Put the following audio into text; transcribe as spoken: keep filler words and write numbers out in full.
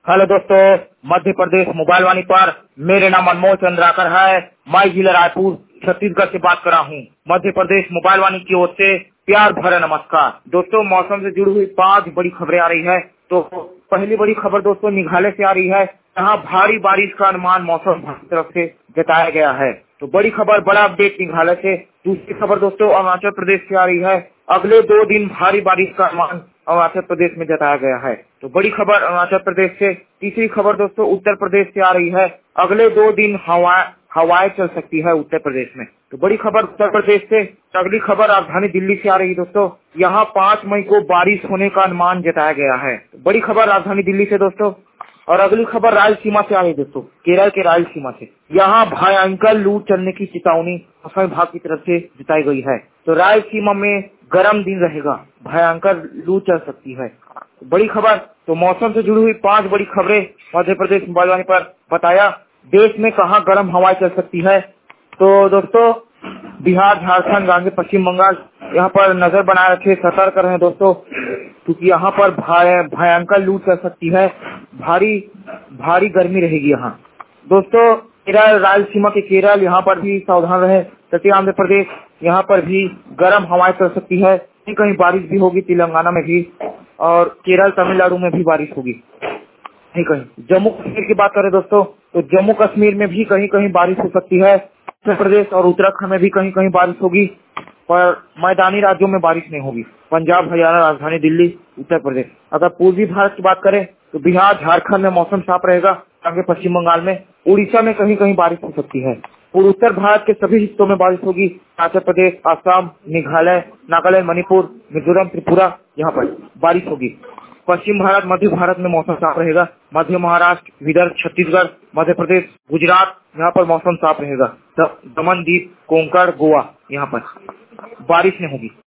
Hello दोस्तों, Madhya Pradesh mobile वाणी पर मेरे नाम अनमोल चंद्राकर है। मैं जिला रायपुर छत्तीसगढ़ से बात कर रहा हूँ। मध्य प्रदेश मोबाइल वाणी की ओर से प्यार भरा नमस्कार। दोस्तों, मौसम से जुड़ी हुई पांच बड़ी खबरें आ रही है। तो पहली बड़ी खबर दोस्तों मेघालय से आ रही है। यहाँ भारी बारिश का अनुमान मौसम विभाग की तरफ से जताया गया है। तो बड़ी खबर, बड़ा अपडेट मेघालय से। दूसरी खबर दोस्तों अरुणाचल प्रदेश से आ रही है। अगले दो दिन भारी बारिश का अनुमान अरुणाचल प्रदेश में जताया गया है। तो बड़ी खबर अरुणाचल प्रदेश से। तीसरी खबर दोस्तों उत्तर प्रदेश से आ रही है। अगले दो दिन हवा हवाएं चल सकती है उत्तर प्रदेश में। तो बड़ी खबर उत्तर प्रदेश से। अगली खबर राजधानी दिल्ली से आ रही है दोस्तों। यहाँ पाँच मई को बारिश होने का अनुमान जताया गया है। तो बड़ी खबर राजधानी दिल्ली से दोस्तों। और अगली खबर रायलसीमा से आ रही है दोस्तों, केरल के रायलसीमा से। यहाँ भयंकर लू चलने की चेतावनी मौसम विभाग की तरफ से जताई गई है। तो रायलसीमा में गर्म दिन रहेगा, भयंकर लू चल सकती है। बड़ी खबर, तो मौसम से जुड़ी हुई पांच बड़ी खबरें मध्य प्रदेश मोबाइल वाणी पर बताया। देश में कहाँ गर्म हवाएं चल सकती है, तो दोस्तों बिहार, झारखंड, गांगे, पश्चिम बंगाल, यहाँ पर नजर बनाए रखे, सतर्क रहें दोस्तों, क्योंकि यहाँ पर भयंकर लू चल सकती है। भारी भारी गर्मी रहेगी यहाँ दोस्तों। केरल, रायलसीमा के केरल, यहाँ पर भी सावधान रहे। तटीय आंध्र प्रदेश, यहाँ पर भी गर्म हवाएं चल सकती है। कहीं कहीं बारिश भी होगी, तेलंगाना में भी, और केरल, तमिलनाडु में भी बारिश होगी कहीं कहीं। जम्मू कश्मीर की बात करें दोस्तों, तो जम्मू कश्मीर में भी कहीं कहीं बारिश हो सकती है। उत्तर प्रदेश और उत्तराखंड में भी कहीं कहीं बारिश होगी, पर मैदानी राज्यों में बारिश नहीं होगी। पंजाब, हरियाणा, राजधानी दिल्ली, उत्तर प्रदेश। अगर पूर्वी भारत की बात करें तो बिहार, झारखंड में मौसम साफ रहेगा। आगे पश्चिम बंगाल में, उड़ीसा में कहीं कहीं बारिश हो सकती है। पूर्व उत्तर भारत के सभी हिस्सों में बारिश होगी। हिमाचल प्रदेश, असम, मेघालय, नागालैंड, मणिपुर, मिजोरम, त्रिपुरा, यहाँ पर बारिश होगी। पश्चिम भारत, मध्य भारत में मौसम साफ रहेगा। मध्य महाराष्ट्र, विदर्भ, छत्तीसगढ़, मध्य प्रदेश, गुजरात, यहाँ पर मौसम साफ रहेगा। दमन, दीव, कोंकण, गोवा, यहाँ पर बारिश नहीं होगी।